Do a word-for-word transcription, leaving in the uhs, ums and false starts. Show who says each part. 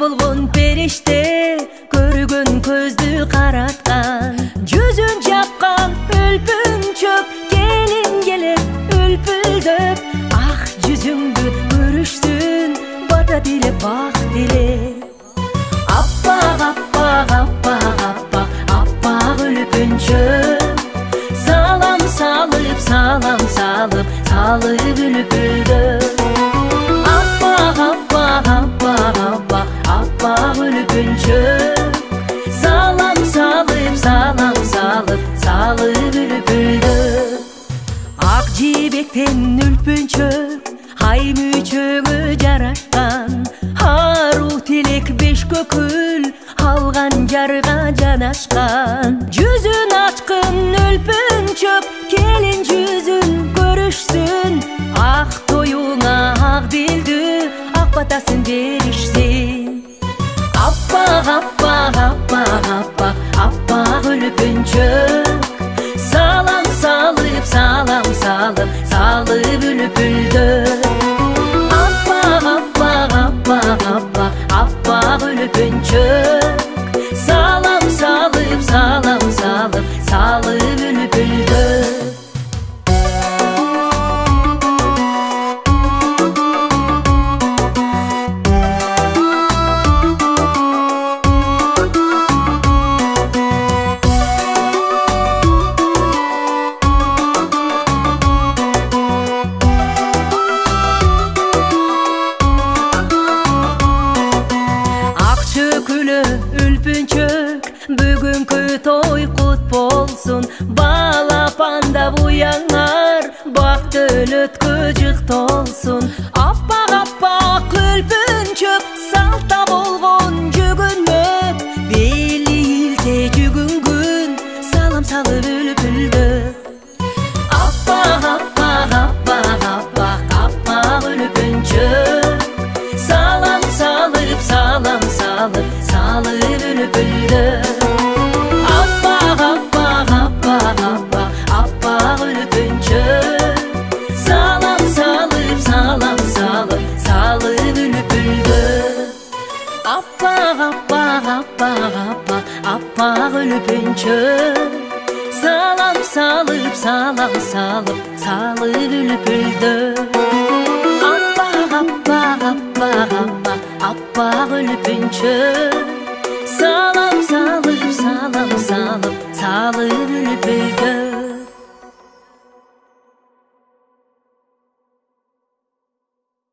Speaker 1: болгон периште көргөн көздү караткан, жүзүн жапкан өлпүнчөк келин келет үлпүлдөп, ак жүзүңдү көрүшсүн бата тилеп бак тилеп. Аппак аппак аппак аппак аппак үлпүнчөк, салам салып салам салып салып үлпүлдөп. Аппак аппак аппак аппак аппак үлпүнчөк, салам салып салам салып салып үлпүлдөп. Ак жибектен үлпүнчөк ай мүчөңө жарашкан, ару тилек беш көкүл алган жарга жанашкан. Жүзүн ачкын үлпүнчөк келин жүзүн көрүшсүн, ак тоюңа ак дилдүү ак батасын беришсин. Аппак аппак аппак аппак аппак үлпүнчөк, салам салып салам салып салып үлпүлдөп. Аппак аппак аппак аппак аппак үлпүнчөк, салам салып салам салып салып үлпүлдөп. Үлпүнчөк бүгүнкү той кут болсун, балапанда буяңар бактылуу өткө жыктолсун. Аппак аппак үлпүнчөк салта болгон жүгүнмөк, бели илте жүгүнгүн салам салып үлпүлдөп. Аппак аппак аппак аппак аппак үлпүнчөк, салам салып салам салып салып үлпүлдөп. Аппак аппак аппак аппак аппак үлпүнчөк, салам салып салам салып салып үлпүлдөп. Аппак аппак аппак аппак аппак үлпүнчөк, салам салып салам салып салып үлпүлдөп. Аппак аппак аппак аппак аппак үлпүнчөк, салам салып салам салып салып үлпүлдөп.